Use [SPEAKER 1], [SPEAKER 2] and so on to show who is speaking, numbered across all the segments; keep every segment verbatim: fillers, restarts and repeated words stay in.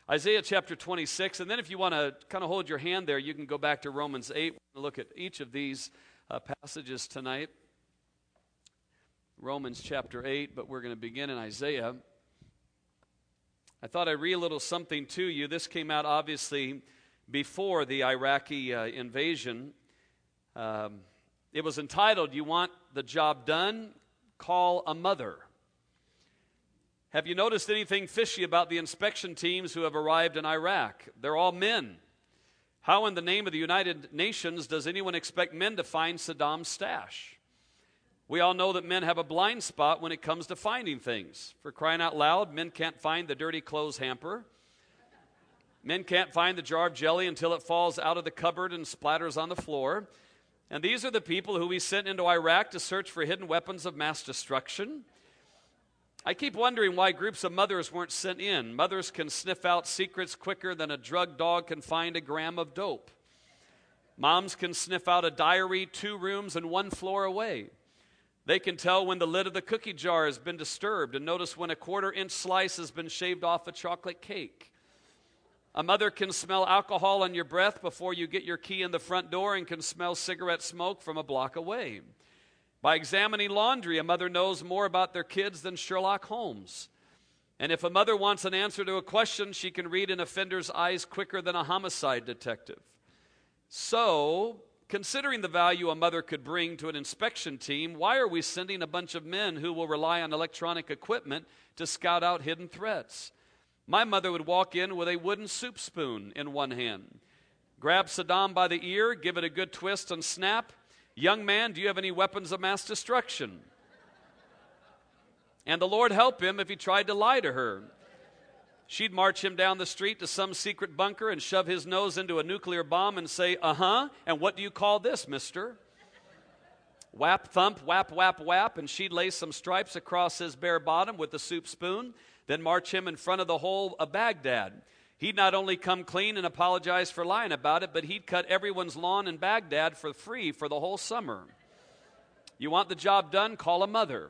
[SPEAKER 1] Isaiah chapter twenty-six, and then if you want to kind of hold your hand there, you can go back to Romans eight. We're going to look at each of these uh, passages tonight. Romans chapter eight, but we're going to begin in Isaiah. I thought I'd read a little something to you. This came out obviously before the Iraqi uh, invasion. Um, it was entitled, "You Want the Job Done? Call a Mother." Have you noticed anything fishy about the inspection teams who have arrived in Iraq? They're all men. How in the name of the United Nations does anyone expect men to find Saddam's stash? We all know that men have a blind spot when it comes to finding things. For crying out loud, men can't find the dirty clothes hamper. Men can't find the jar of jelly until it falls out of the cupboard and splatters on the floor. And these are the people who we sent into Iraq to search for hidden weapons of mass destruction. I keep wondering why groups of mothers weren't sent in. Mothers can sniff out secrets quicker than a drug dog can find a gram of dope. Moms can sniff out a diary two rooms and one floor away. They can tell when the lid of the cookie jar has been disturbed and notice when a quarter-inch slice has been shaved off a chocolate cake. A mother can smell alcohol on your breath before you get your key in the front door and can smell cigarette smoke from a block away. By examining laundry, a mother knows more about their kids than Sherlock Holmes. And if a mother wants an answer to a question, she can read an offender's eyes quicker than a homicide detective. So, considering the value a mother could bring to an inspection team, why are we sending a bunch of men who will rely on electronic equipment to scout out hidden threats? My mother would walk in with a wooden soup spoon in one hand, grab Saddam by the ear, give it a good twist and snap. "Young man, do you have any weapons of mass destruction?" And the Lord help him if he tried to lie to her. She'd march him down the street to some secret bunker and shove his nose into a nuclear bomb and say, "Uh-huh, and what do you call this, mister?" Whap, thump, whap, whap, whap, and she'd lay some stripes across his bare bottom with the soup spoon, then march him in front of the whole of Baghdad. He'd not only come clean and apologize for lying about it, but he'd cut everyone's lawn in Baghdad for free for the whole summer. You want the job done? Call a mother.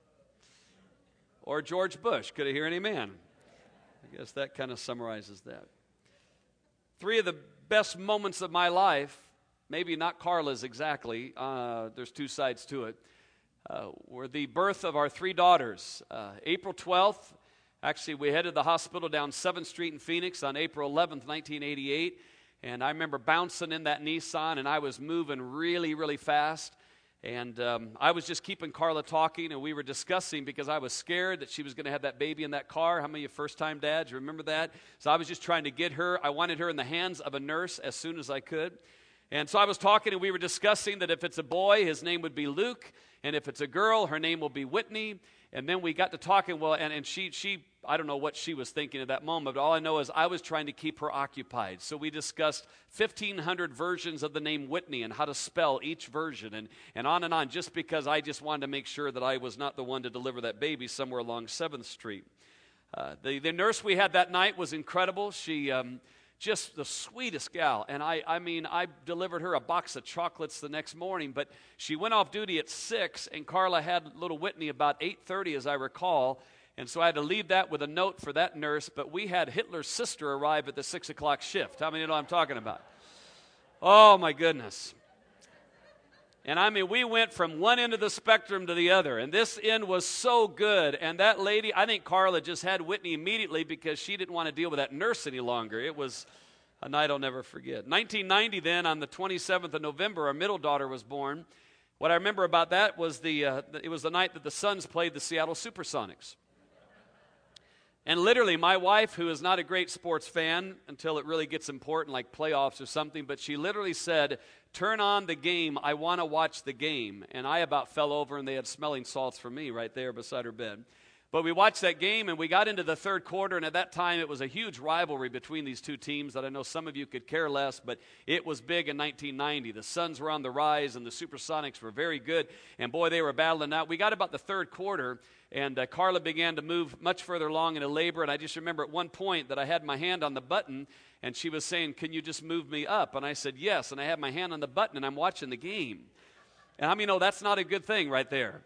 [SPEAKER 1] Or George Bush. Could I hear any man? I guess that kind of summarizes that. Three of the best moments of my life, maybe not Carla's exactly, uh, there's two sides to it, uh, were the birth of our three daughters. Uh, April twelfth, Actually, we headed to the hospital down seventh Street in Phoenix on April eleventh, nineteen eighty-eight, and I remember bouncing in that Nissan, and I was moving really, really fast, and um, I was just keeping Carla talking, and we were discussing because I was scared that she was going to have that baby in that car. How many of you first-time dads remember that? So I was just trying to get her. I wanted her in the hands of a nurse as soon as I could. And so I was talking, and we were discussing that if it's a boy, his name would be Luke, and if it's a girl, her name will be Whitney. And then we got to talking, well, and, and she, she, I don't know what she was thinking at that moment, but all I know is I was trying to keep her occupied. So we discussed fifteen hundred versions of the name Whitney and how to spell each version, and, and on and on, just because I just wanted to make sure that I was not the one to deliver that baby somewhere along seventh Street. Uh, the, the nurse we had that night was incredible. She... Um, Just the sweetest gal. And I, I mean, I delivered her a box of chocolates the next morning, but she went off duty at six, and Carla had little Whitney about eight thirty, as I recall. And so I had to leave that with a note for that nurse, but we had Hitler's sister arrive at the six o'clock shift. How many know what I'm talking about? Oh, my goodness. And I mean, we went from one end of the spectrum to the other, and this end was so good. And that lady, I think Carla just had Whitney immediately because she didn't want to deal with that nurse any longer. It was a night I'll never forget. nineteen ninety then, on the twenty-seventh of November, our middle daughter was born. What I remember about that was the uh, it was the night that the Suns played the Seattle Supersonics. And literally, my wife, who is not a great sports fan until it really gets important, like playoffs or something, but she literally said, "Turn on the game, I want to watch the game." And I about fell over, and they had smelling salts for me right there beside her bed. But we watched that game, and we got into the third quarter, and at that time, it was a huge rivalry between these two teams that I know some of you could care less, but it was big in nineteen ninety. The Suns were on the rise, and the Supersonics were very good, and boy, they were battling out. We got about the third quarter, and uh, Carla began to move much further along into labor, and I just remember at one point that I had my hand on the button, and she was saying, "Can you just move me up?" And I said, "Yes," and I had my hand on the button, and I'm watching the game. And how many know that's not a good thing right there?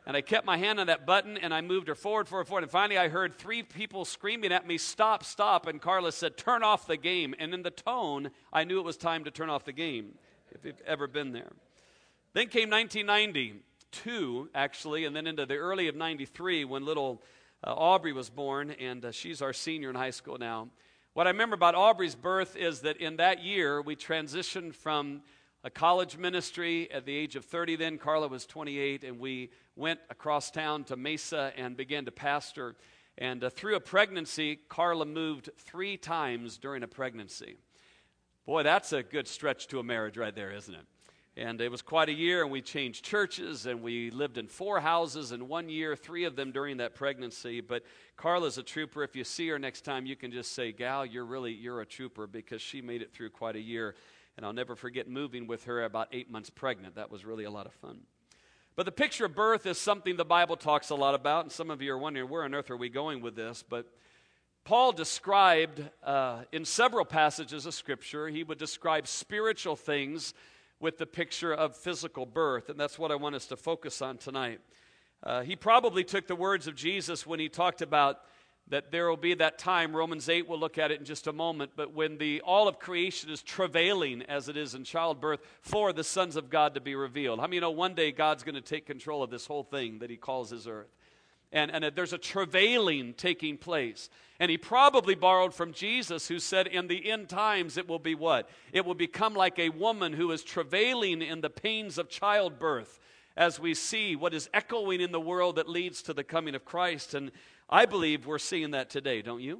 [SPEAKER 1] And I kept my hand on that button, and I moved her forward, forward, forward. And finally, I heard three people screaming at me, "Stop, stop." And Carla said, "Turn off the game." And in the tone, I knew it was time to turn off the game, if you've ever been there. Then came nineteen ninety-two, actually, and then into the early of ninety-three when little uh, Aubrey was born, and uh, she's our senior in high school now. What I remember about Aubrey's birth is that in that year, we transitioned from a college ministry at the age of thirty then. Carla was twenty-eight, and we went across town to Mesa and began to pastor. And uh, through a pregnancy, Carla moved three times during a pregnancy. Boy, that's a good stretch to a marriage right there, isn't it? And it was quite a year, and we changed churches, and we lived in four houses in one year, three of them during that pregnancy. But Carla's a trooper. If you see her next time, you can just say, "Gal, you're really, you're a trooper," because she made it through quite a year. And I'll never forget moving with her about eight months pregnant. That was really a lot of fun. But the picture of birth is something the Bible talks a lot about, and some of you are wondering, where on earth are we going with this? But Paul described uh, in several passages of Scripture, he would describe spiritual things with the picture of physical birth, and that's what I want us to focus on tonight. Uh, he probably took the words of Jesus when he talked about that there will be that time, Romans eight, we'll look at it in just a moment, but when the all of creation is travailing, as it is in childbirth, for the sons of God to be revealed. How many know one day God's going to take control of this whole thing that he calls his earth? And, and there's a travailing taking place. And he probably borrowed from Jesus, who said in the end times it will be what? It will become like a woman who is travailing in the pains of childbirth, as we see what is echoing in the world that leads to the coming of Christ. And I believe we're seeing that today, don't you?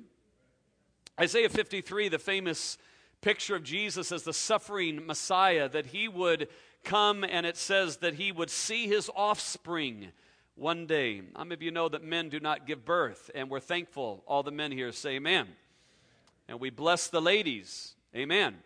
[SPEAKER 1] Isaiah fifty-three, the famous picture of Jesus as the suffering Messiah, that he would come, and it says that he would see his offspring one day. How many of you know that men do not give birth? And we're thankful. All the men here say amen. And we bless the ladies. Amen.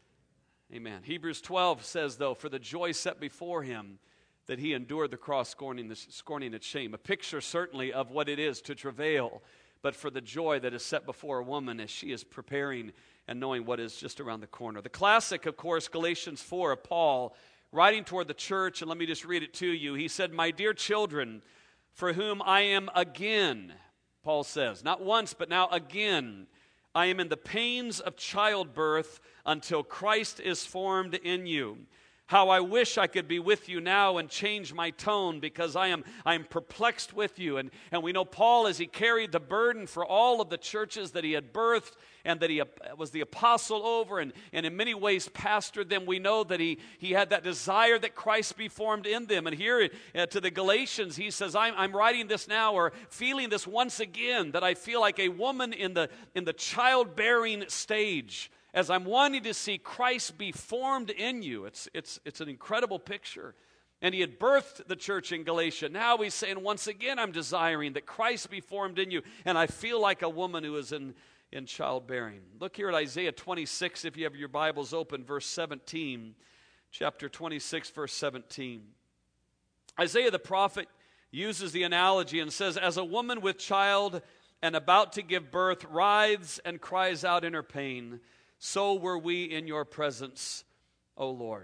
[SPEAKER 1] Amen. Hebrews twelve says, though, for the joy set before him, that he endured the cross, scorning, the, scorning its shame. A picture certainly of what it is to travail, but for the joy that is set before a woman as she is preparing and knowing what is just around the corner. The classic, of course, Galatians four of Paul, writing toward the church, and let me just read it to you. He said, "My dear children, for whom I am again," Paul says, not once, but now again, "I am in the pains of childbirth until Christ is formed in you. How I wish I could be with you now and change my tone, because I am I am perplexed with you." And, and we know Paul, as he carried the burden for all of the churches that he had birthed and that he was the apostle over and, and in many ways pastored them, we know that he, he had that desire that Christ be formed in them. And here uh, to the Galatians, he says, I'm, I'm writing this now, or feeling this once again, that I feel like a woman in the, in the childbearing stage, as I'm wanting to see Christ be formed in you. It's, it's, it's an incredible picture. And he had birthed the church in Galatia. Now he's saying, once again, I'm desiring that Christ be formed in you. And I feel like a woman who is in, in childbearing. Look here at Isaiah twenty-six, if you have your Bibles open, verse seventeen. Chapter twenty-six, verse seventeen. Isaiah the prophet uses the analogy and says, as a woman with child and about to give birth writhes and cries out in her pain, so were we in your presence, O Lord.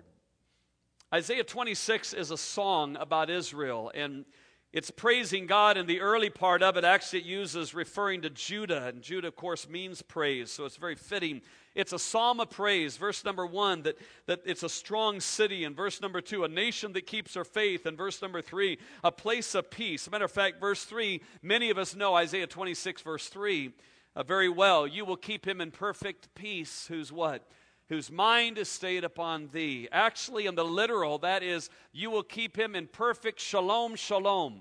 [SPEAKER 1] Isaiah twenty-six is a song about Israel, and it's praising God. In the early part of it, actually it uses referring to Judah, and Judah, of course, means praise, so it's very fitting. It's a psalm of praise. Verse number one, that, that it's a strong city. And verse number two, a nation that keeps her faith. And verse number three, a place of peace. Matter of fact, verse three, many of us know Isaiah twenty-six, verse three, Uh, very well. You will keep him in perfect peace, whose what? Whose mind is stayed upon thee. Actually, in the literal, that is, you will keep him in perfect shalom, shalom.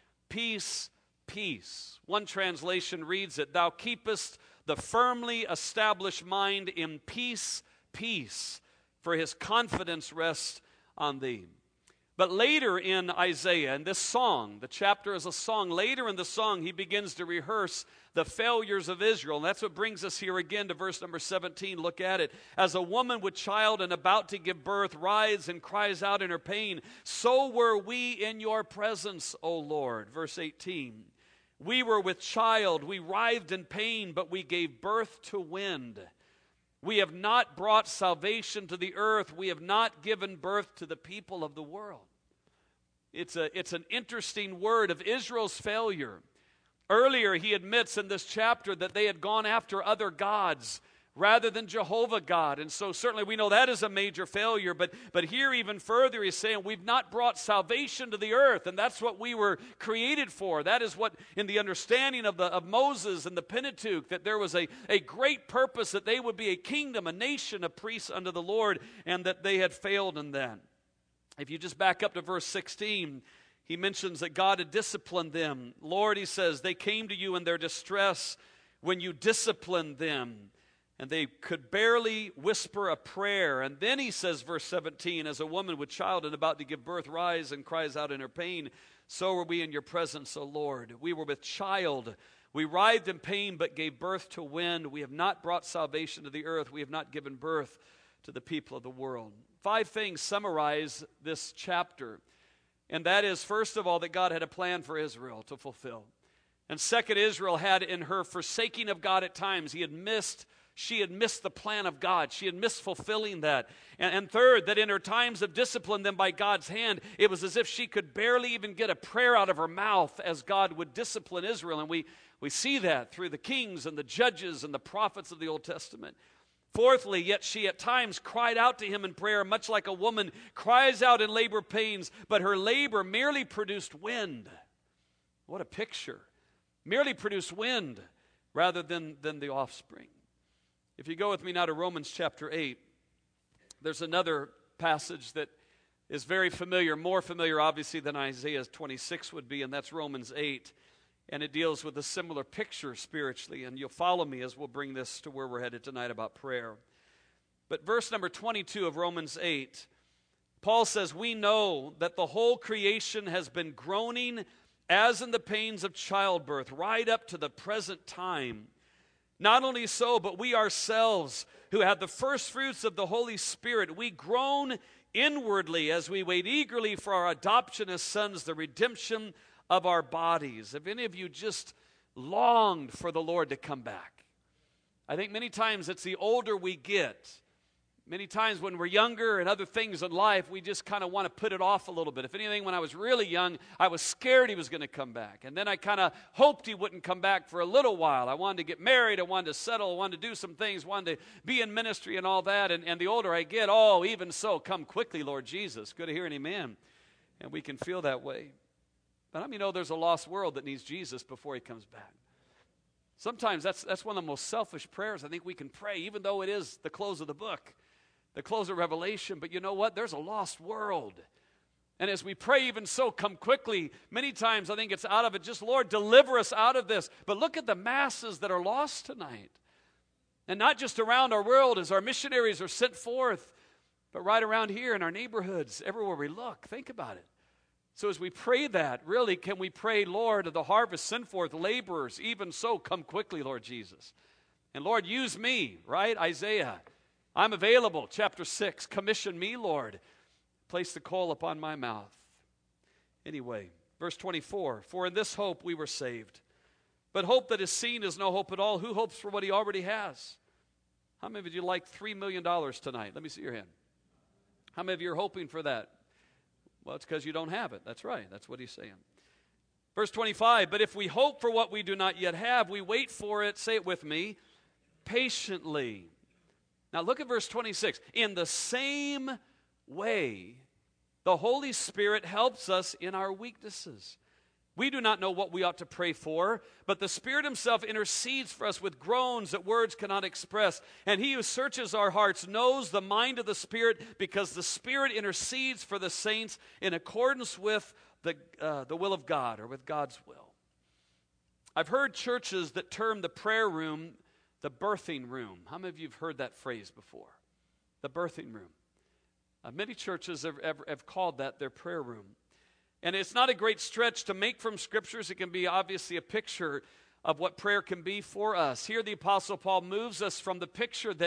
[SPEAKER 1] Peace, peace. One translation reads it, thou keepest the firmly established mind in peace, peace, for his confidence rests on thee. But later in Isaiah, in this song, the chapter is a song, later in the song he begins to rehearse the failures of Israel. And that's what brings us here again to verse number seventeen. Look at it. As a woman with child and about to give birth writhes and cries out in her pain, so were we in your presence, O Lord. Verse eighteen. We were with child, we writhed in pain, but we gave birth to wind. We have not brought salvation to the earth. We have not given birth to the people of the world. it's, a, it's an interesting word of Israel's failure. Earlier, he admits in this chapter that they had gone after other gods rather than Jehovah God. And so certainly we know that is a major failure. But, but here even further he's saying we've not brought salvation to the earth. And that's what we were created for. That is what in the understanding of, the, of Moses and the Pentateuch, that there was a, a great purpose that they would be a kingdom, a nation, a priest unto the Lord, and that they had failed in that. If you just back up to verse sixteen, he mentions that God had disciplined them. Lord, he says, they came to you in their distress when you disciplined them. And they could barely whisper a prayer. And then he says, verse seventeen, as a woman with child and about to give birth rise and cries out in her pain, so were we in your presence, O Lord. We were with child. We writhed in pain but gave birth to wind. We have not brought salvation to the earth. We have not given birth to the people of the world. Five things summarize this chapter. And that is, first of all, that God had a plan for Israel to fulfill. And second, Israel had in her forsaking of God at times, he had missed She had missed the plan of God. She had missed fulfilling that. And, and third, that in her times of discipline then by God's hand, it was as if she could barely even get a prayer out of her mouth as God would discipline Israel. And we, we see that through the kings and the judges and the prophets of the Old Testament. Fourthly, yet she at times cried out to him in prayer, much like a woman cries out in labor pains, but her labor merely produced wind. What a picture. Merely produced wind rather than, than the offspring. If you go with me now to Romans chapter eight, there's another passage that is very familiar, more familiar obviously than Isaiah twenty-six would be, and that's Romans eight. And it deals with a similar picture spiritually, and you'll follow me as we'll bring this to where we're headed tonight about prayer. But verse number twenty-two of Romans eight, Paul says, we know that the whole creation has been groaning as in the pains of childbirth, right up to the present time. Not only so, but we ourselves, who have the first fruits of the Holy Spirit, we groan inwardly as we wait eagerly for our adoption as sons, the redemption of our bodies. Have any of you just longed for the Lord to come back? I think many times it's the older we get, many times when we're younger and other things in life, we just kind of want to put it off a little bit. If anything, when I was really young, I was scared he was going to come back. And then I kind of hoped he wouldn't come back for a little while. I wanted to get married. I wanted to settle. I wanted to do some things. Wanted to be in ministry and all that. And, and the older I get, oh, even so, come quickly, Lord Jesus. Good to hear an amen. And we can feel that way. But I mean, you know, there's a lost world that needs Jesus before he comes back. Sometimes that's, that's one of the most selfish prayers I think we can pray, even though it is the close of the book. The close of Revelation, but you know what? There's a lost world. And as we pray, even so, come quickly, many times I think it's out of it, just Lord, deliver us out of this. But look at the masses that are lost tonight. And not just around our world as our missionaries are sent forth, but right around here in our neighborhoods, everywhere we look. Think about it. So as we pray that, really, can we pray, Lord, of the harvest, send forth laborers, even so, come quickly, Lord Jesus. And Lord, use me, right? Isaiah. I'm available, chapter six. Commission me, Lord. Place the coal upon my mouth. Anyway, verse twenty-four. For in this hope we were saved. But hope that is seen is no hope at all. Who hopes for what he already has? How many of you like three million dollars tonight? Let me see your hand. How many of you are hoping for that? Well, it's because you don't have it. That's right. That's what he's saying. Verse twenty-five. But if we hope for what we do not yet have, we wait for it, say it with me, patiently. Now look at verse twenty-six. In the same way, the Holy Spirit helps us in our weaknesses. We do not know what we ought to pray for, but the Spirit himself intercedes for us with groans that words cannot express. And he who searches our hearts knows the mind of the Spirit, because the Spirit intercedes for the saints in accordance with the, uh, the will of God, or with God's will. I've heard churches that term the prayer room the birthing room. How many of you have heard that phrase before? The birthing room. Uh, many churches have, have, have called that their prayer room. And it's not a great stretch to make from scriptures. It can be obviously a picture of what prayer can be for us. Here the Apostle Paul moves us from the picture that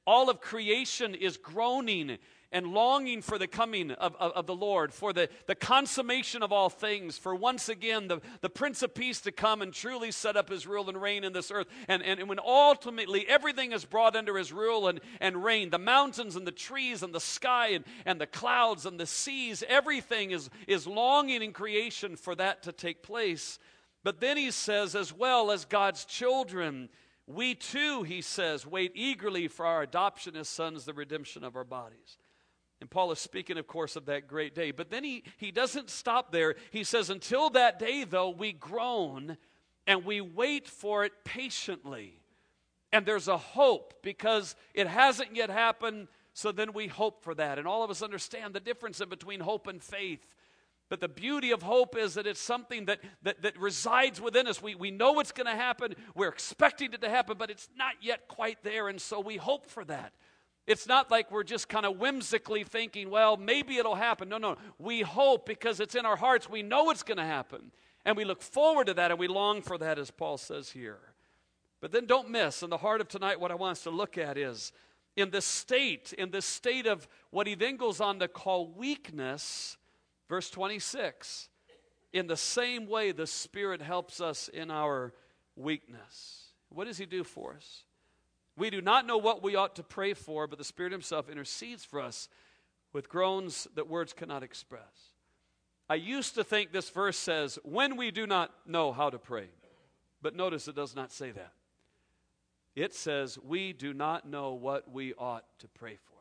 [SPEAKER 1] all of creation is groaning and longing for the coming of, of, of the Lord, for the, the consummation of all things, for once again the, the Prince of Peace to come and truly set up his rule and reign in this earth. And, and, and when ultimately everything is brought under his rule and, and reign, the mountains and the trees and the sky and, and the clouds and the seas, everything is, is longing in creation for that to take place. But then he says, as well as God's children, we too, he says, wait eagerly for our adoption as sons, the redemption of our bodies. And Paul is speaking, of course, of that great day. But then he, he doesn't stop there. He says, until that day, though, we groan and we wait for it patiently. And there's a hope because it hasn't yet happened, so then we hope for that. And all of us understand the difference in between hope and faith. But the beauty of hope is that it's something that, that, that resides within us. We, we know it's going to happen. We're expecting it to happen, but it's not yet quite there, and so we hope for that. It's not like we're just kind of whimsically thinking, well, maybe it'll happen. No, no. We hope because it's in our hearts. We know it's going to happen. And we look forward to that and we long for that, as Paul says here. But then don't miss, in the heart of tonight, what I want us to look at is in this state, in this state of what he then goes on to call weakness, verse twenty-six, in the same way the Spirit helps us in our weakness. What does he do for us? We do not know what we ought to pray for, but the Spirit himself intercedes for us with groans that words cannot express. I used to think this verse says, when we do not know how to pray. But notice it does not say that. It says, we do not know what we ought to pray for.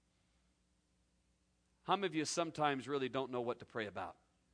[SPEAKER 1] How many of you sometimes really don't know what to pray about?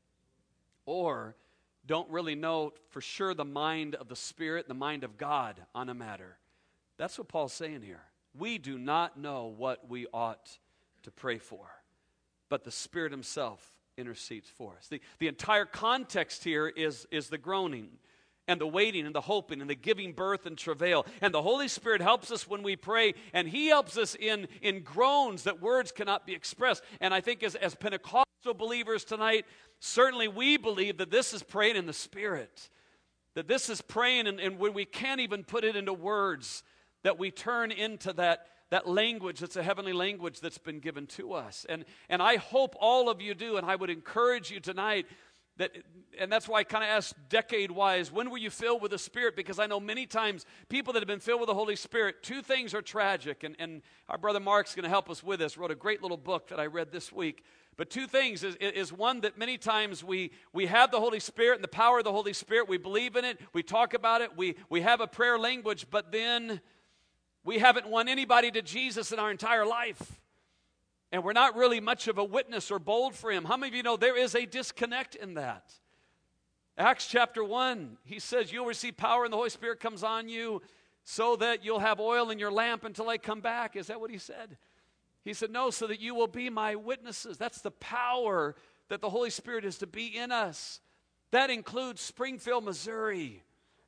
[SPEAKER 1] Or don't really know for sure the mind of the Spirit, the mind of God on a matter? That's what Paul's saying here. We do not know what we ought to pray for, but the Spirit himself intercedes for us. The, the entire context here is, is the groaning and the waiting and the hoping and the giving birth and travail. And the Holy Spirit helps us when we pray, and he helps us in, in groans that words cannot be expressed. And I think as, as Pentecostal believers tonight, certainly we believe that this is praying in the Spirit, that this is praying and, and when we can't even put it into words, that we turn into that, that language that's a heavenly language that's been given to us. And, and I hope all of you do, and I would encourage you tonight, that, and that's why I kind of asked decade-wise, when were you filled with the Spirit? Because I know many times people that have been filled with the Holy Spirit, two things are tragic, and, and our brother Mark's going to help us with this, wrote a great little book that I read this week. But two things is, is one that many times we, we have the Holy Spirit and the power of the Holy Spirit, we believe in it, we talk about it, we, we have a prayer language, but then we haven't won anybody to Jesus in our entire life. And we're not really much of a witness or bold for him. How many of you know there is a disconnect in that? Acts chapter one, he says, you'll receive power and the Holy Spirit comes on you so that you'll have oil in your lamp until I come back. Is that what he said? He said, no, so that you will be my witnesses. That's the power that the Holy Spirit is to be in us. That includes Springfield, Missouri.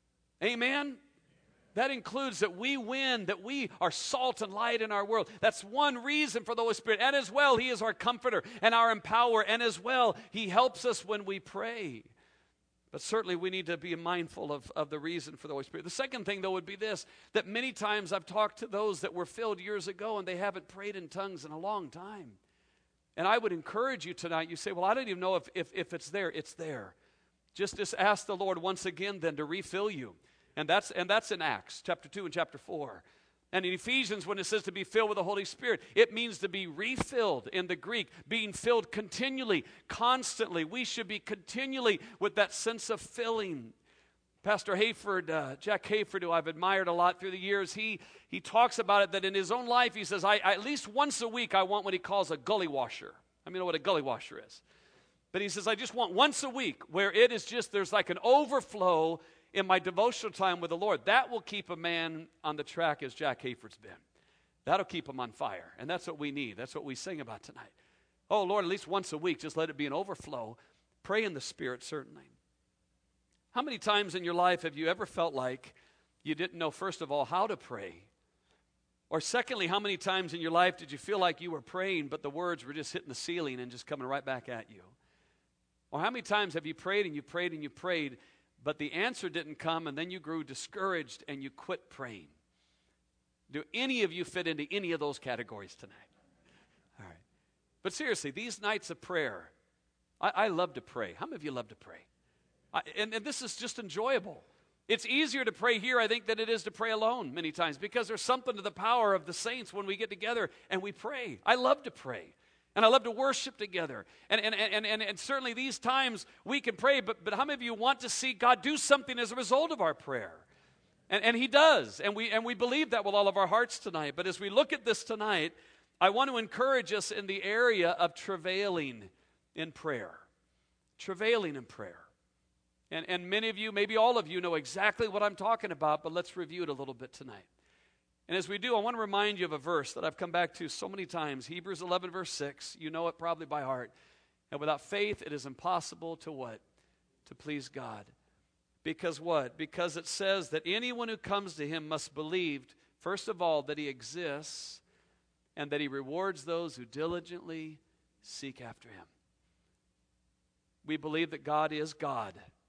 [SPEAKER 1] Amen? That includes that we win, that we are salt and light in our world. That's one reason for the Holy Spirit. And as well, he is our comforter and our empowerer. And as well, he helps us when we pray. But certainly we need to be mindful of, of the reason for the Holy Spirit. The second thing, though, would be this, that many times I've talked to those that were filled years ago and they haven't prayed in tongues in a long time. And I would encourage you tonight, you say, well, I don't even know if, if, if it's there. It's there. Just, just ask the Lord once again then to refill you. And that's and that's in Acts chapter two and chapter four. And in Ephesians, when it says to be filled with the Holy Spirit, it means to be refilled in the Greek, being filled continually, constantly. We should be continually with that sense of filling. Pastor Hayford, uh, Jack Hayford, who I've admired a lot through the years, he he talks about it that in his own life, he says, I, I at least once a week I want what he calls a gully washer. I mean, you know what a gully washer is. But he says, I just want once a week where it is just, there's like an overflow in my devotional time with the Lord. That will keep a man on the track as Jack Hayford's been. That'll keep him on fire. And that's what we need. That's what we sing about tonight. Oh, Lord, at least once a week, just let it be an overflow. Pray in the Spirit, certainly. How many times in your life have you ever felt like you didn't know, first of all, how to pray? Or secondly, how many times in your life did you feel like you were praying, but the words were just hitting the ceiling and just coming right back at you? Or how many times have you prayed and you prayed and you prayed, but the answer didn't come, and then you grew discouraged and you quit praying? Do any of you fit into any of those categories tonight? All right. But seriously, these nights of prayer, I, I love to pray. How many of you love to pray? I, and, and this is just enjoyable. It's easier to pray here, I think, than it is to pray alone many times, because there's something to the power of the saints when we get together and we pray. I love to pray. And I love to worship together. And, and, and, and, and certainly these times we can pray, but, but how many of you want to see God do something as a result of our prayer? And, and He does. And we, and we believe that with all of our hearts tonight. But as we look at this tonight, I want to encourage us in the area of travailing in prayer. Travailing in prayer. And, and many of you, maybe all of you, know exactly what I'm talking about, but let's review it a little bit tonight. And as we do, I want to remind you of a verse that I've come back to so many times. Hebrews eleven, verse six. You know it probably by heart. And without faith, it is impossible to what? To please God. Because what? Because it says that anyone who comes to Him must believe, first of all, that He exists and that He rewards those who diligently seek after Him. We believe that God is God.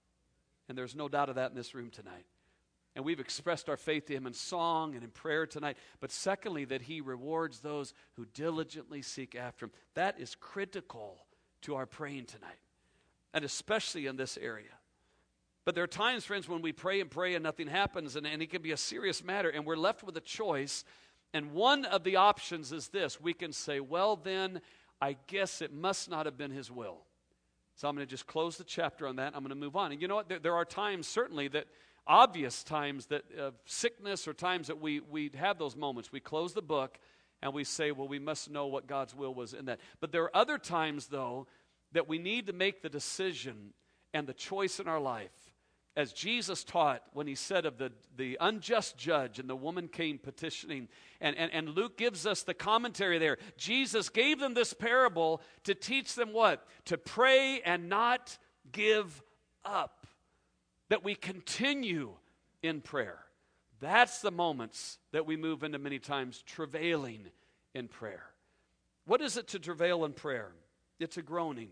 [SPEAKER 1] And there's no doubt of that in this room tonight. And we've expressed our faith to Him in song and in prayer tonight. But secondly, that He rewards those who diligently seek after Him. That is critical to our praying tonight. And especially in this area. But there are times, friends, when we pray and pray and nothing happens. And, and it can be a serious matter. And we're left with a choice. And one of the options is this. We can say, well then, I guess it must not have been His will. So I'm going to just close the chapter on that. I'm going to move on. And you know what? There, there are times, certainly, that obvious times that of uh, sickness or times that we we have those moments. We close the book and we say, well, we must know what God's will was in that. But there are other times, though, that we need to make the decision and the choice in our life. As Jesus taught when He said of the, the unjust judge and the woman came petitioning. And, and, and Luke gives us the commentary there. Jesus gave them this parable to teach them what? To pray and not give up. That we continue in prayer. That's the moments that we move into many times travailing in prayer. What is it to travail in prayer? It's a groaning.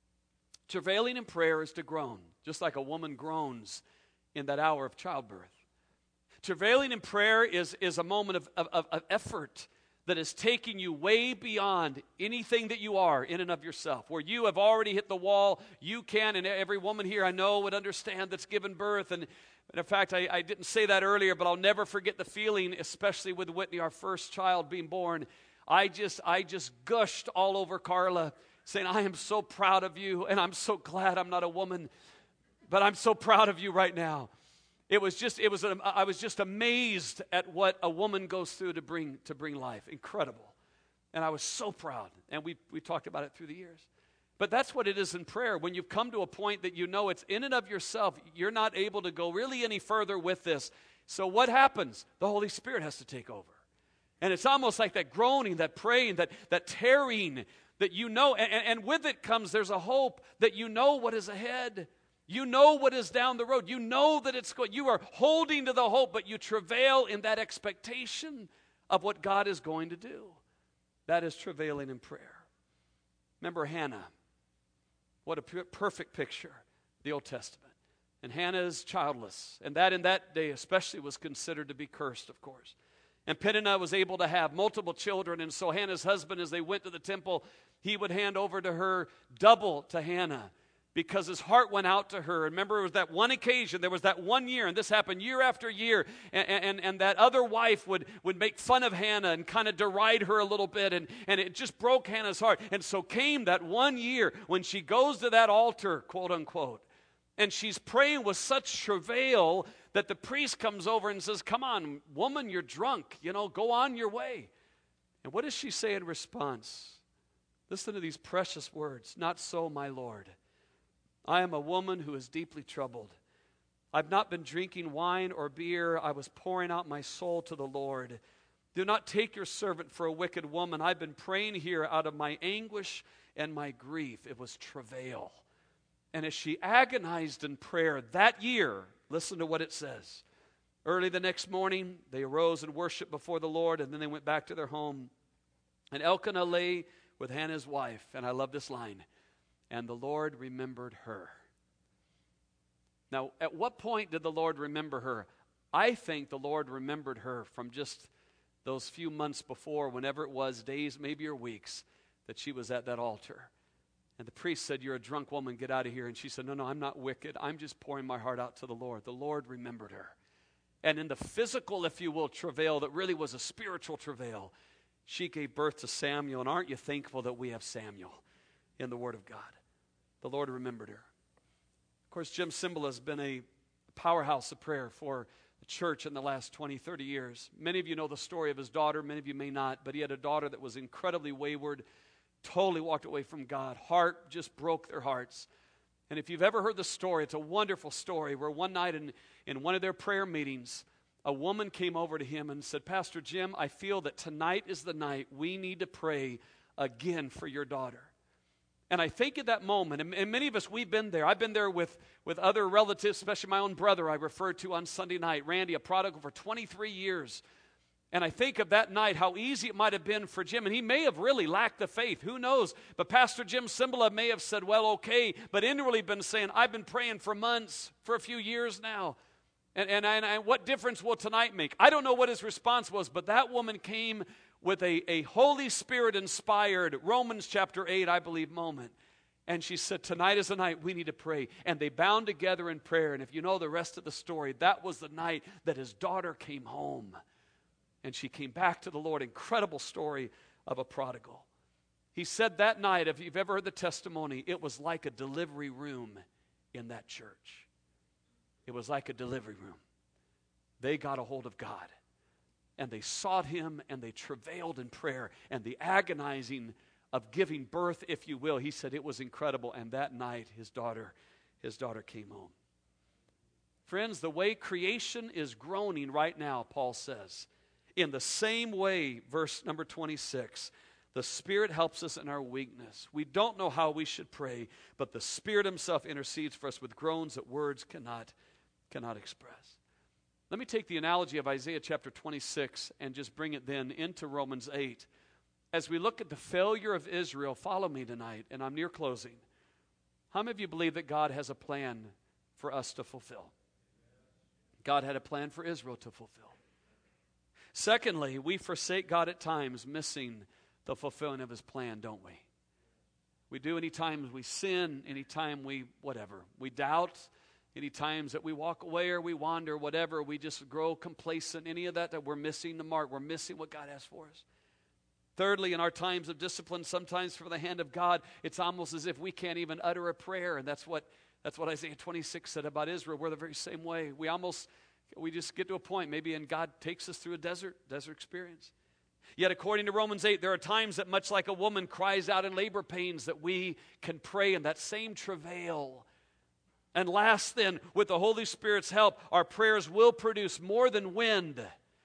[SPEAKER 1] Travailing in prayer is to groan, just like a woman groans in that hour of childbirth. Travailing in prayer is, is a moment of, of, of effort that is taking you way beyond anything that you are in and of yourself. Where you have already hit the wall, you can, and every woman here I know would understand that's given birth. And in fact, I, I didn't say that earlier, but I'll never forget the feeling, especially with Whitney, our first child being born. I just, I just gushed all over Carla, saying, I am so proud of you, and I'm so glad I'm not a woman, but I'm so proud of you right now. It was just, it was, a, I was just amazed at what a woman goes through to bring, to bring life. Incredible. And I was so proud. And we, we talked about it through the years. But that's what it is in prayer. When you've come to a point that you know it's in and of yourself, you're not able to go really any further with this. So what happens? The Holy Spirit has to take over. And it's almost like that groaning, that praying, that, that tearing that you know. And, and with it comes, there's a hope that you know what is ahead. You know what is down the road. You know that it's going. You are holding to the hope, but you travail in that expectation of what God is going to do. That is travailing in prayer. Remember Hannah. What a perfect picture, the Old Testament. And Hannah is childless. And that in that day especially was considered to be cursed, of course. And Peninnah was able to have multiple children. And so Hannah's husband, as they went to the temple, he would hand over to her double to Hannah. Because his heart went out to her. Remember, it was that one occasion, there was that one year, and this happened year after year, and, and, and that other wife would, would make fun of Hannah and kind of deride her a little bit, and, and it just broke Hannah's heart. And so came that one year when she goes to that altar, quote unquote, and she's praying with such travail that the priest comes over and says, come on, woman, you're drunk, you know, go on your way. And what does she say in response? Listen to these precious words. Not so, my Lord. I am a woman who is deeply troubled. I've not been drinking wine or beer. I was pouring out my soul to the Lord. Do not take your servant for a wicked woman. I've been praying here out of my anguish and my grief. It was travail. And as she agonized in prayer that year, listen to what it says. Early the next morning, they arose and worshiped before the Lord, and then they went back to their home. And Elkanah lay with Hannah's wife, and I love this line, and the Lord remembered her. Now, at what point did the Lord remember her? I think the Lord remembered her from just those few months before, whenever it was, days maybe or weeks, that she was at that altar. And the priest said, "You're a drunk woman, get out of here." And she said, "No, no, I'm not wicked. I'm just pouring my heart out to the Lord." The Lord remembered her. And in the physical, if you will, travail that really was a spiritual travail, she gave birth to Samuel. And aren't you thankful that we have Samuel in the Word of God? The Lord remembered her. Of course, Jim Cymbala has been a powerhouse of prayer for the church in the last twenty, thirty years. Many of you know the story of his daughter. Many of you may not. But he had a daughter that was incredibly wayward, totally walked away from God. Heart just broke their hearts. And if you've ever heard the story, it's a wonderful story where one night in, in one of their prayer meetings, a woman came over to him and said, "Pastor Jim, I feel that tonight is the night we need to pray again for your daughter." And I think at that moment, and, and many of us, we've been there. I've been there with, with other relatives, especially my own brother I referred to on Sunday night, Randy, a prodigal for twenty-three years. And I think of that night, how easy it might have been for Jim. And he may have really lacked the faith. Who knows? But Pastor Jim Cymbala may have said, "Well, okay," but inwardly been saying, "I've been praying for months, for a few years now. And, and, and, and what difference will tonight make?" I don't know what his response was, but that woman came with a, a Holy Spirit-inspired Romans chapter eight, I believe, moment. And she said, "Tonight is the night we need to pray." And they bound together in prayer. And if you know the rest of the story, that was the night that his daughter came home. And she came back to the Lord. Incredible story of a prodigal. He said that night, if you've ever heard the testimony, it was like a delivery room in that church. It was like a delivery room. They got a hold of God. And they sought him, and they travailed in prayer. And the agonizing of giving birth, if you will, he said it was incredible. And that night, his daughter, his daughter came home. Friends, the way creation is groaning right now, Paul says, in the same way, verse number twenty-six, the Spirit helps us in our weakness. We don't know how we should pray, but the Spirit himself intercedes for us with groans that words cannot, cannot express. Let me take the analogy of Isaiah chapter twenty-six and just bring it then into Romans eight. As we look at the failure of Israel, follow me tonight, and I'm near closing. How many of you believe that God has a plan for us to fulfill? God had a plan for Israel to fulfill. Secondly, we forsake God at times, missing the fulfilling of his plan, don't we? We do any time we sin, any time we, whatever, we doubt, any times that we walk away or we wander, whatever, we just grow complacent, any of that, that we're missing the mark, we're missing what God has for us. Thirdly, in our times of discipline, sometimes for the hand of God, it's almost as if we can't even utter a prayer, and that's what that's what Isaiah twenty-six said about Israel. We're the very same way. We almost, we just get to a point, maybe, and God takes us through a desert, desert experience. Yet according to Romans eight, there are times that much like a woman cries out in labor pains that we can pray in that same travail. And last then, with the Holy Spirit's help, our prayers will produce more than wind.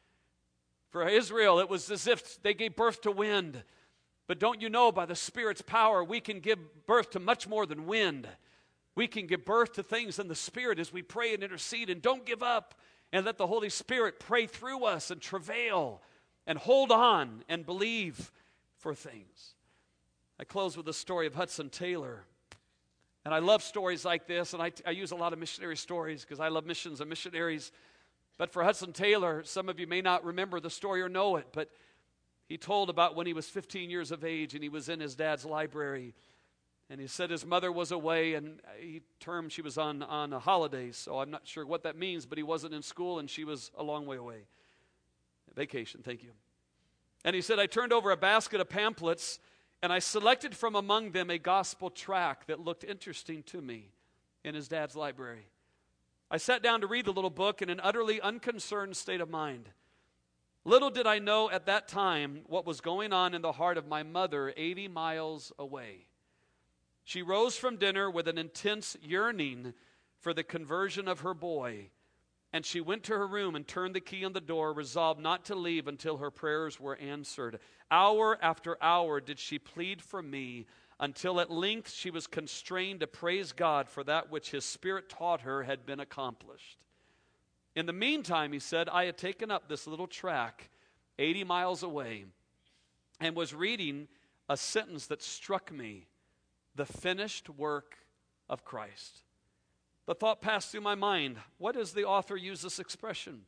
[SPEAKER 1] For Israel, it was as if they gave birth to wind. But don't you know, by the Spirit's power, we can give birth to much more than wind. We can give birth to things in the Spirit as we pray and intercede. And don't give up, and let the Holy Spirit pray through us and travail and hold on and believe for things. I close with the story of Hudson Taylor. And I love stories like this, and I, I use a lot of missionary stories because I love missions and missionaries. But for Hudson Taylor, some of you may not remember the story or know it, but he told about when he was fifteen years of age and he was in his dad's library. And he said his mother was away, and he termed she was on, on a holiday, so I'm not sure what that means, but he wasn't in school and she was a long way away. Vacation, thank you. And he said, I turned over a basket of pamphlets, and I selected from among them a gospel tract that looked interesting to me in his dad's library. I sat down to read the little book in an utterly unconcerned state of mind. Little did I know at that time what was going on in the heart of my mother eighty miles away. She rose from dinner with an intense yearning for the conversion of her boy, and she went to her room and turned the key on the door, resolved not to leave until her prayers were answered. Hour after hour did she plead for me, until at length she was constrained to praise God for that which His Spirit taught her had been accomplished. In the meantime, he said, I had taken up this little tract eighty miles away and was reading a sentence that struck me, the finished work of Christ. The thought passed through my mind, what does the author use this expression?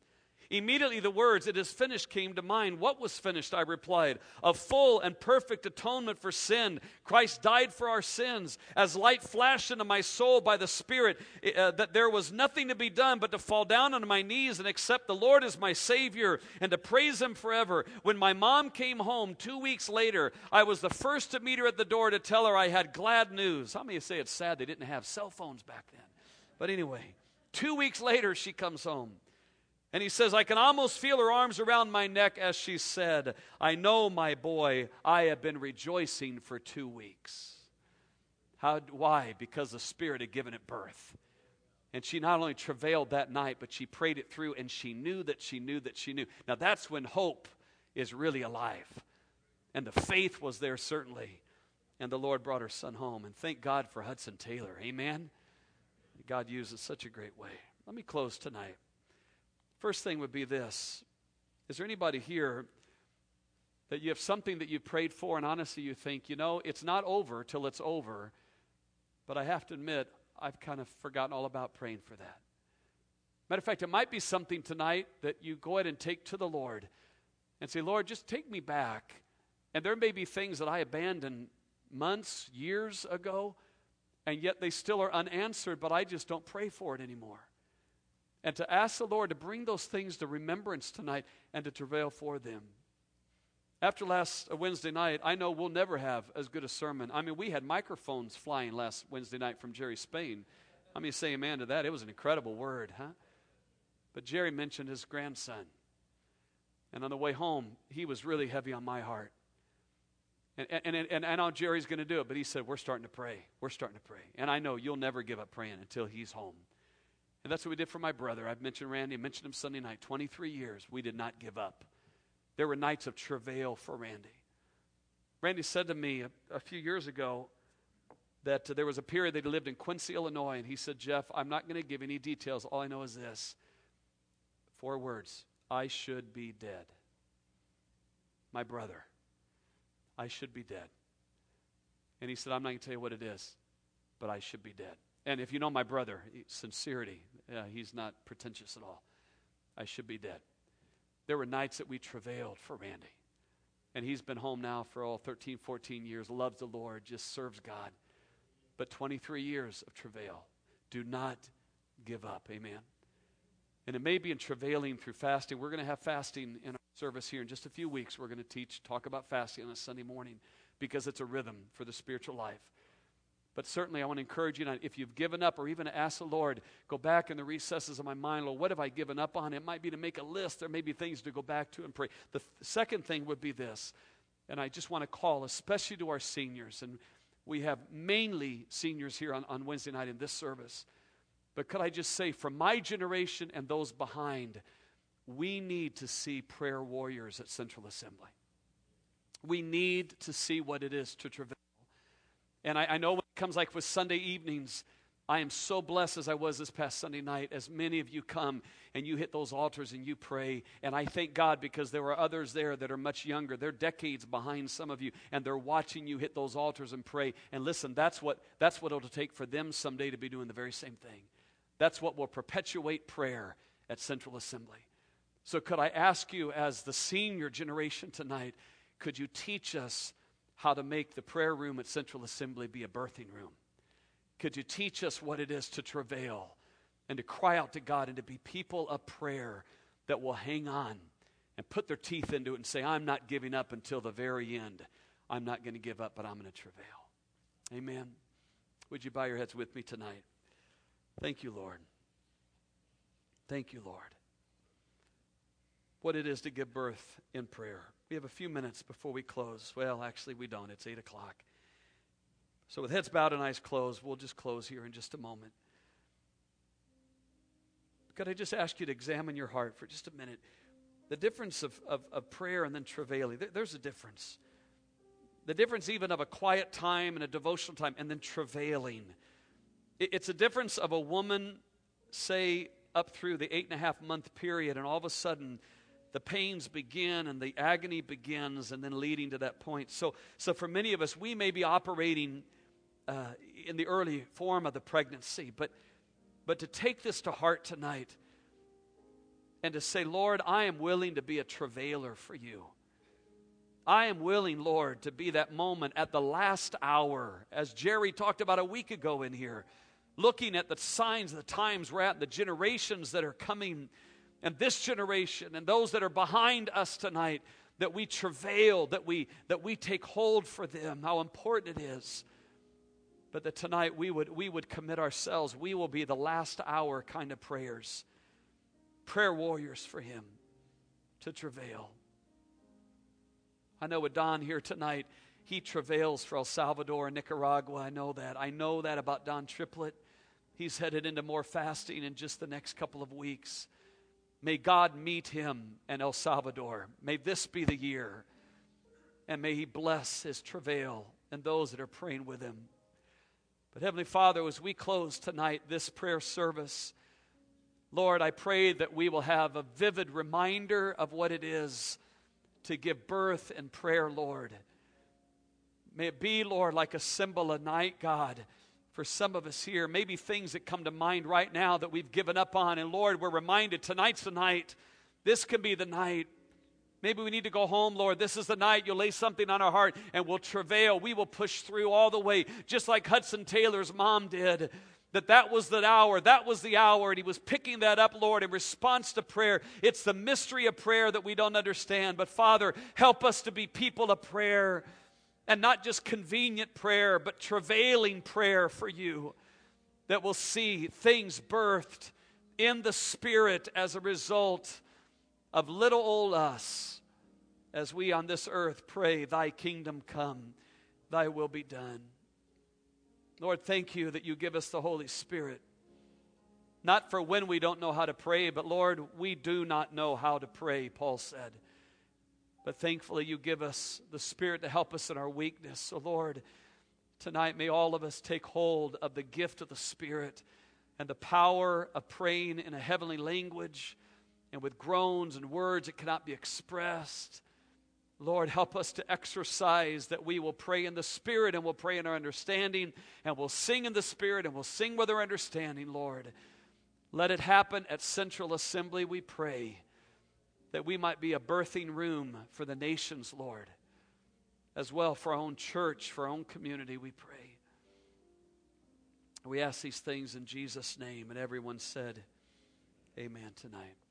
[SPEAKER 1] Immediately the words, "It is finished," came to mind. "What was finished?" I replied. "A full and perfect atonement for sin. Christ died for our sins. As light flashed into my soul by the Spirit, uh, that there was nothing to be done but to fall down on my knees and accept the Lord as my Savior and to praise Him forever. When my mom came home two weeks later, I was the first to meet her at the door to tell her I had glad news." How many say it's sad they didn't have cell phones back then? But anyway, two weeks later she comes home. And he says, "I can almost feel her arms around my neck as she said, 'I know, my boy, I have been rejoicing for two weeks.'" How? Why? Because the Spirit had given it birth. And she not only travailed that night, but she prayed it through, and she knew that she knew that she knew. Now that's when hope is really alive. And the faith was there certainly. And the Lord brought her son home. And thank God for Hudson Taylor. Amen? God uses such a great way. Let me close tonight. First thing would be this. Is there anybody here that you have something that you prayed for and honestly you think, you know, it's not over till it's over, but I have to admit, I've kind of forgotten all about praying for that. Matter of fact, it might be something tonight that you go ahead and take to the Lord and say, "Lord, just take me back." And there may be things that I abandoned months, years ago, and yet they still are unanswered, but I just don't pray for it anymore. And to ask the Lord to bring those things to remembrance tonight and to travail for them. After last Wednesday night, I know we'll never have as good a sermon. I mean, we had microphones flying last Wednesday night from Jerry Spain. How many say amen to that? It was an incredible word, huh? But Jerry mentioned his grandson. And on the way home, he was really heavy on my heart. And, and, and, and I know Jerry's going to do it, but he said, "We're starting to pray. We're starting to pray." And I know you'll never give up praying until he's home. And that's what we did for my brother. I've mentioned Randy. I mentioned him Sunday night. twenty-three years, we did not give up. There were nights of travail for Randy. Randy said to me a, a few years ago that uh, there was a period that he lived in Quincy, Illinois, and he said, "Jeff, I'm not going to give any details. All I know is this. Four words. I should be dead." My brother. I should be dead. And he said, "I'm not going to tell you what it is, but I should be dead." And if you know my brother, sincerity, uh, he's not pretentious at all. I should be dead. There were nights that we travailed for Randy. And he's been home now for all thirteen, fourteen years, loves the Lord, just serves God. But twenty-three years of travail. Do not give up. Amen. And it may be in travailing through fasting. We're going to have fasting in our service here in just a few weeks. We're going to teach, talk about fasting on a Sunday morning because it's a rhythm for the spiritual life. But certainly I want to encourage you tonight, if you've given up or even ask the Lord, go back in the recesses of my mind, Lord, what have I given up on? It might be to make a list. There may be things to go back to and pray. The th- second thing would be this, and I just want to call especially to our seniors, and we have mainly seniors here on, on Wednesday night in this service. But could I just say, for my generation and those behind, we need to see prayer warriors at Central Assembly. We need to see what it is to travail. And I, I know when it comes like with Sunday evenings, I am so blessed as I was this past Sunday night, as many of you come and you hit those altars and you pray. And I thank God because there are others there that are much younger. They're decades behind some of you, and they're watching you hit those altars and pray. And listen, that's what, that's what it'll take for them someday to be doing the very same thing. That's what will perpetuate prayer at Central Assembly. So could I ask you, as the senior generation tonight, could you teach us how to make the prayer room at Central Assembly be a birthing room? Could you teach us what it is to travail and to cry out to God and to be people of prayer that will hang on and put their teeth into it and say, "I'm not giving up until the very end. I'm not going to give up, but I'm going to travail." Amen. Would you bow your heads with me tonight? Thank you, Lord. Thank you, Lord. What it is to give birth in prayer. We have a few minutes before we close. Well, actually, we don't. It's eight o'clock. So with heads bowed and eyes closed, we'll just close here in just a moment. Could I just ask you to examine your heart for just a minute? The difference of, of, of prayer and then travailing. There, there's a difference. The difference even of a quiet time and a devotional time and then travailing. It, it's a difference of a woman, say, up through the eight and a half month period, and all of a sudden the pains begin and the agony begins, and then leading to that point. So, so for many of us, we may be operating uh, in the early form of the pregnancy, but, but to take this to heart tonight, and to say, Lord, I am willing to be a travailer for you. I am willing, Lord, to be that moment at the last hour, as Jerry talked about a week ago in here, looking at the signs of the times we're at, the generations that are coming, and this generation, and those that are behind us tonight, that we travail, that we, that we take hold for them, how important it is. But that tonight we would, we would commit ourselves. We will be the last hour kind of prayers. Prayer warriors for Him to travail. I know with Don here tonight, he travails for El Salvador and Nicaragua. I know that. I know that about Don Triplett. He's headed into more fasting in just the next couple of weeks. May God meet him in El Salvador. May this be the year. And may He bless his travail and those that are praying with him. But Heavenly Father, as we close tonight this prayer service, Lord, I pray that we will have a vivid reminder of what it is to give birth in prayer, Lord. May it be, Lord, like a symbol of night, God, for some of us here. Maybe things that come to mind right now that we've given up on. And Lord, we're reminded tonight's the night. This can be the night. Maybe we need to go home, Lord. This is the night you'll lay something on our heart and we'll travail. We will push through all the way, just like Hudson Taylor's mom did. That that was the hour, that was the hour, and he was picking that up, Lord, in response to prayer. It's the mystery of prayer that we don't understand. But Father, help us to be people of prayer, and not just convenient prayer, but travailing prayer for you, that will see things birthed in the Spirit as a result of little old us, as we on this earth pray, Thy kingdom come, Thy will be done. Lord, thank you that you give us the Holy Spirit. Not for when we don't know how to pray, but Lord, we do not know how to pray, Paul said. But thankfully you give us the Spirit to help us in our weakness. So Lord, tonight may all of us take hold of the gift of the Spirit and the power of praying in a heavenly language and with groans and words that cannot be expressed. Lord, help us to exercise that we will pray in the Spirit and we'll pray in our understanding and we'll sing in the Spirit and we'll sing with our understanding, Lord. Let it happen at Central Assembly, we pray, that we might be a birthing room for the nations, Lord, as well for our own church, for our own community, we pray. We ask these things in Jesus' name, and everyone said, amen tonight.